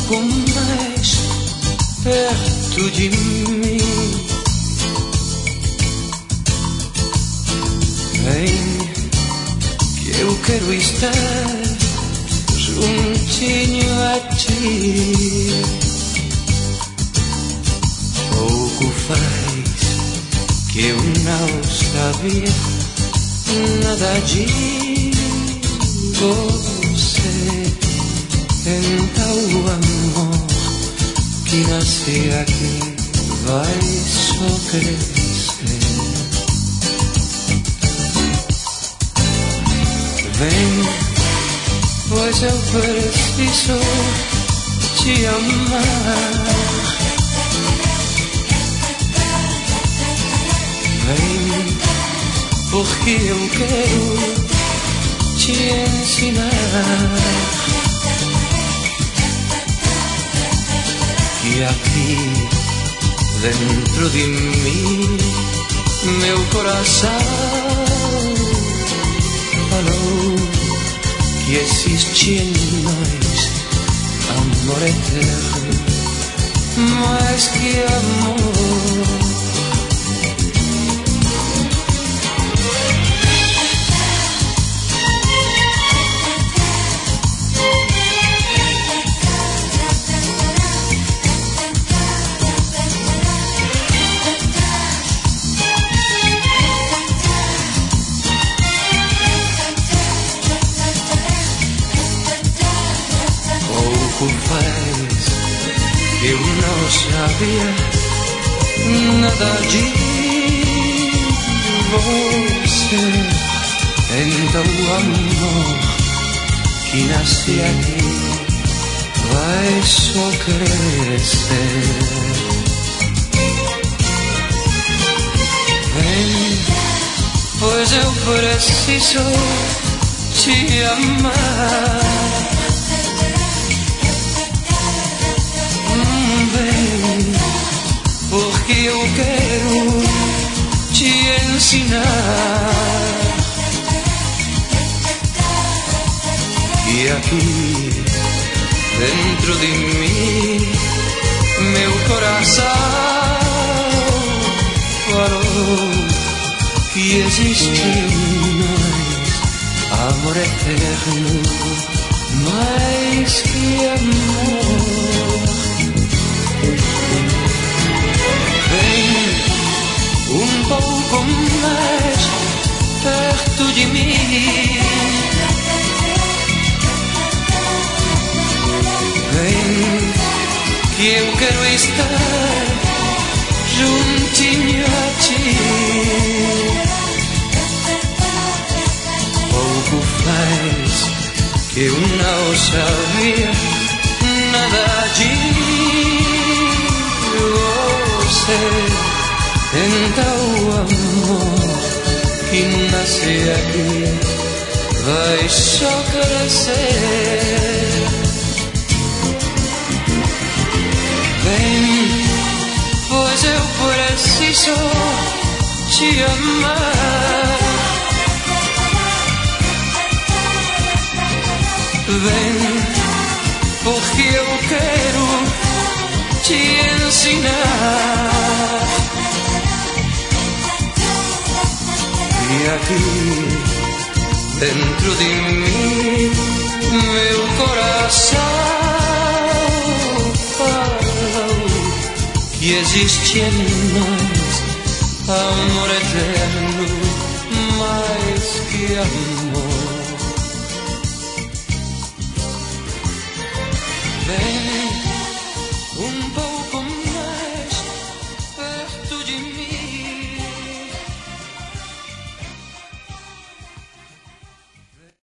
pouco mais perto de mim. Vem, que eu quero estar juntinho a ti. Pouco faz que eu não sabia nada de você. Então o amor que nasce aqui vai só crescer. Vem, pois eu preciso te amar. Vem, porque eu quero te ensinar que aqui dentro de mim meu coração falou que existe em nós amor eterno, mais que amor. Pouco faz que eu não sabia nada de você. Então o amor que nasce aqui vai só crescer. Vem, pois eu preciso te amar. Vem, porque eu quero te ensinar que aqui dentro de mim meu coração falou que existe em nós amor eterno, mais que amor. Vem um pouco mais perto de mim. Vem, que eu quero estar juntinho a ti. Pouco faz que eu não sabia nada de você. Então o amor que nasce aqui vai só crescer. Vem, pois eu preciso te amar. Vem, porque eu quero te ensinar. E aqui dentro de mim meu coração falou que existe em nós amor eterno, mais que amor. Vem,